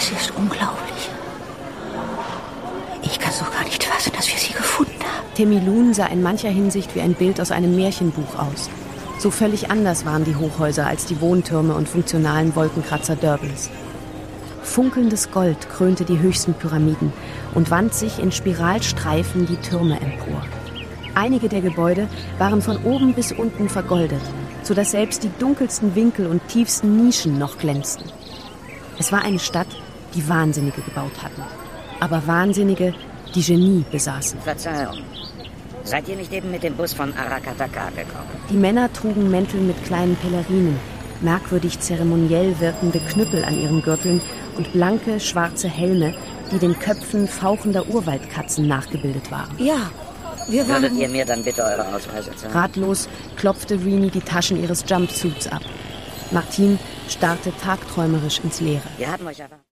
Es ist unglaublich. Ich kann es doch gar nicht fassen, dass wir sie gefunden haben. Temilun sah in mancher Hinsicht wie ein Bild aus einem Märchenbuch aus. So völlig anders waren die Hochhäuser als die Wohntürme und funktionalen Wolkenkratzer Durbans. Funkelndes Gold krönte die höchsten Pyramiden und wand sich in Spiralstreifen die Türme empor. Einige der Gebäude waren von oben bis unten vergoldet, sodass selbst die dunkelsten Winkel und tiefsten Nischen noch glänzten. Es war eine Stadt, die Wahnsinnige gebaut hatten. Aber Wahnsinnige, die Genie besaßen. Verzeihung. Seid ihr nicht eben mit dem Bus von Arakataka gekommen? Die Männer trugen Mäntel mit kleinen Pelerinen, merkwürdig zeremoniell wirkende Knüppel an ihren Gürteln und blanke, schwarze Helme, die den Köpfen fauchender Urwaldkatzen nachgebildet waren. Ja, wir waren... Würdet ihr mir dann bitte eure Ausweise zeigen? Ratlos klopfte Rini die Taschen ihres Jumpsuits ab. Martin starrte tagträumerisch ins Leere. Wir haben euch erwartet.